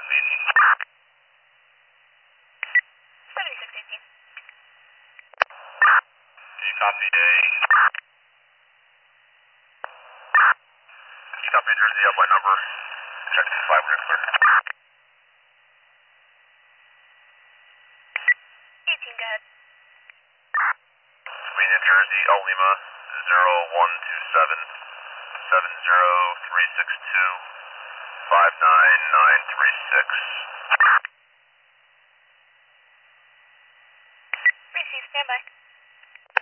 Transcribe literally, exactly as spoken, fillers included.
Leeds. seventy-six eighteen. Do you copy a... Do you copy Jersey up by number? Check two five when you're clear. eighteen, go ahead. Sweden, New Jersey, El Lima, zero one two seven, seven zero three six two, five nine nine three six. Receive, stand by.